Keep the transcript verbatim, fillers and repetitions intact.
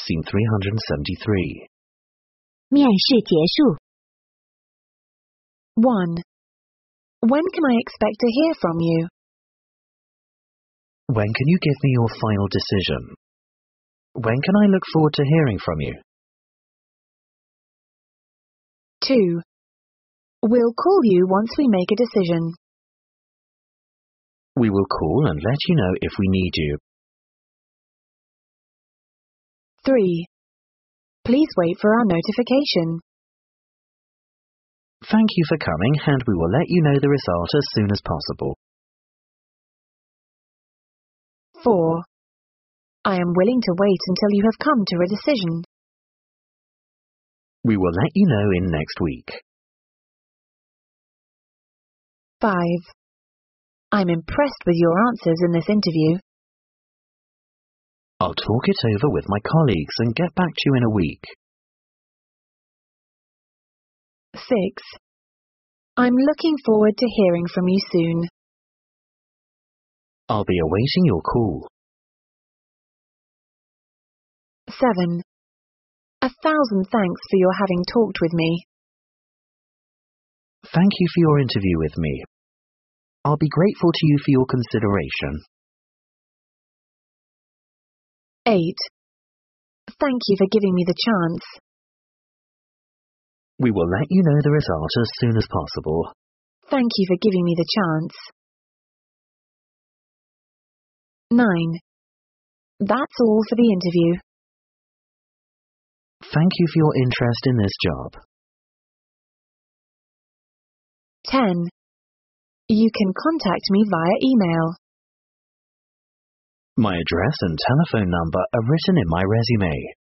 Scene three hundred seventy-three. 面试结束。 one. When can I expect to hear from you? When can you give me your final decision? When can I look forward to hearing from you? two. We'll call you once we make a decision. We will call and let you know if we need you. three. Please wait for our notification. Thank you for coming, and we will let you know the result as soon as possible. four. I am willing to wait until you have come to a decision. We will let you know in next week. five. I'm impressed with your answers in this interview. I'll talk it over with my colleagues and get back to you in a week. six. I'm looking forward to hearing from you soon. I'll be awaiting your call. seven. A thousand thanks for your having talked with me. Thank you for your interview with me. I'll be grateful to you for your consideration. eight. Thank you for giving me the chance. We will let you know the result as soon as possible. Thank you for giving me the chance. nine. That's all for the interview. Thank you for your interest in this job. ten. You can contact me via email. My address and telephone number are written in my resume.